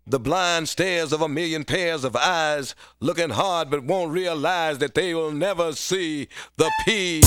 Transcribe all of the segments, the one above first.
The blind stares of a million pairs of eyes, looking hard but won't realize that they will never see the P.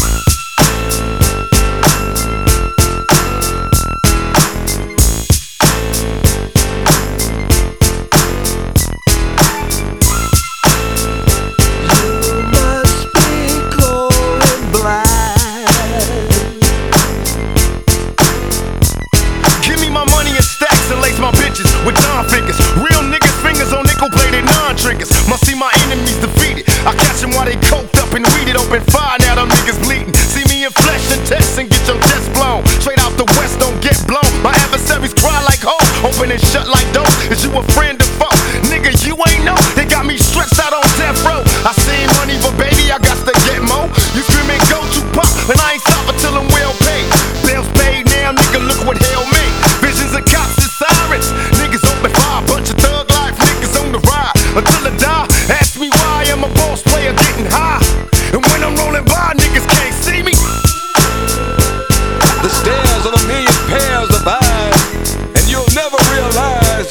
With Don figures, real niggas fingers on nickel-plated non-triggers. Must see my enemies defeated. I catch them while they coked up and weeded. Open fire, now them niggas bleeding. See me in flesh and test and get your chest blown. Straight out the west, don't get blown. My adversaries cry like hoes, open and shut like doors. Is you a friend or foe? Nigga, you ain't know. They got me stretched out on death row. I seen money, but baby, I got to get more. You screaming go to pop, and I ain't stopping till I'm well paid. Bills paid now, nigga, look what hell made. Visions of cops and sirens. Niggas open fire, bunch of thug life niggas on the ride. Until I die, ask me why I'm a boss player getting high. And when I'm rolling by, niggas can't see me. The stares of a million pairs of eyes, and you'll never realize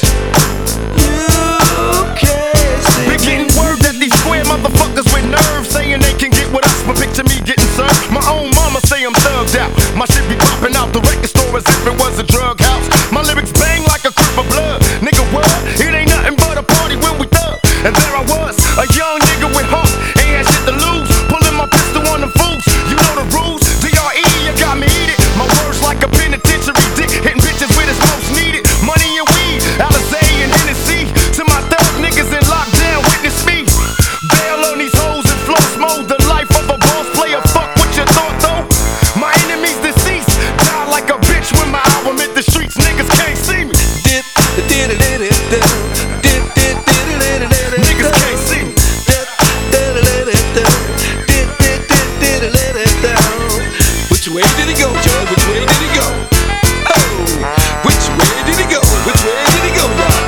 you can't see me. Been getting word that these square motherfuckers with nerves saying they can get with us, but picture me getting served. My own mama say I'm thugged out. My shit be popping out the record store as if it was a drug house. My lyrics bang like a crip of blood. Nigga, what? It ain't nothing but a party when we thug. And there I was, a young nigga with heart, ain't had shit to lose. Pulling my pistol on them fools. You know the rules. DRE, you got me eat it. My words like a penitentiary dick, hitting bitches where it's most needed. Money and weed, Alizé and Hennessy. To my thug niggas in lockdown, witness me. Bail on these hoes and floss mode. The life of a boss player. Fuck what you thought though. My enemies deceased. Die like a bitch when my album hit the streets. Niggas can't see me. Niggas can't see me. Which way did he go, Joe? Which way did he go? Oh, which way did he go? Which way did he go, Joe?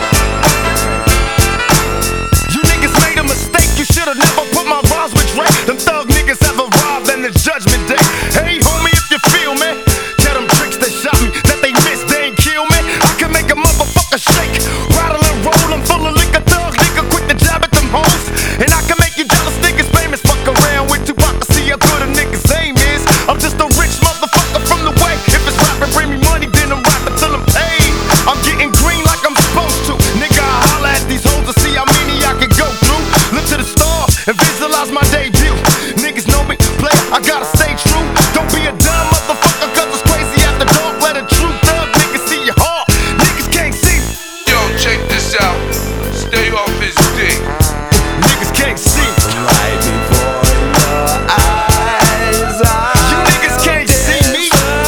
You niggas made a mistake. You should've never put my rhymes with Drake. Them thug niggas have arrived in the judgment day. Hey, homie, if you feel me, tell them tricks that shot me, that they missed, they ain't kill me. I can make a motherfucker shake, rattle and roll. I'm full of liquor, thug nigga, quick to jab at them hoes. And I can make you jealous niggas famous. Fuck around with Tupac to see how good a nigga's aim is. I'm just a rich motherfucker from the way. If it's rapping, bring me money, then I'm rapping till I'm paid. I'm getting green like I'm supposed to. Nigga, I holla at these hoes to see how many I can go through. Look to the stars and visualize my debut. Niggas know me, play, I gotta stay true. Don't be a dumb motherfucker, cause it's crazy after dark. Let a true thug nigga see your heart. Niggas can't see me. Yo, check this out. Stay off his dick. Niggas can't see me. Right before your eyes, you niggas can't see me.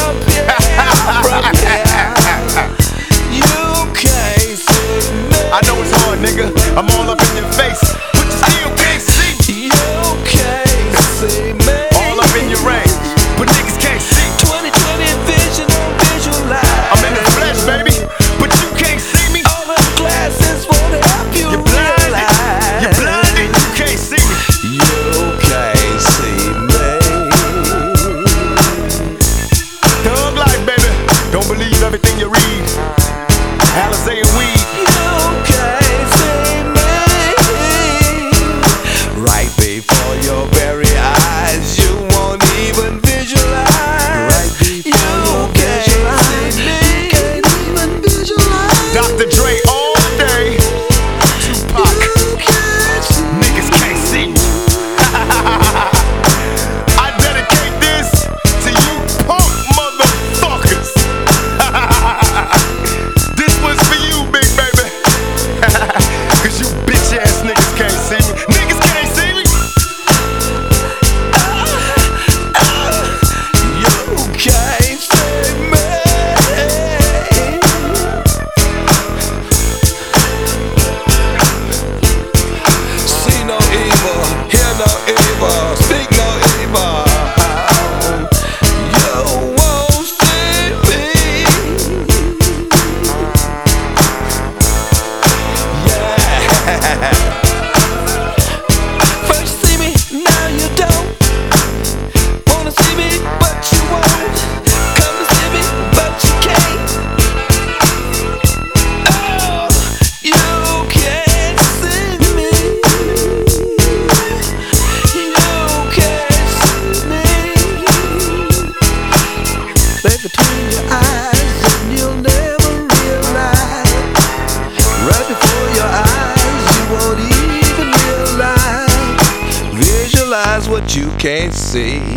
You can't see me. I know it's hard, nigga. I'm all up in your face, but you still can't see me. You can't see me. All up in your range, but niggas can't see me. 2020 vision on visualize. I'm in the flesh, baby, but you can't see me. All the glasses won't help you. You're blinded. You're blinded. You can't see me. You can't see me. Thug life, baby. Don't believe everything you read. Alizé and weed. You can't see me. say.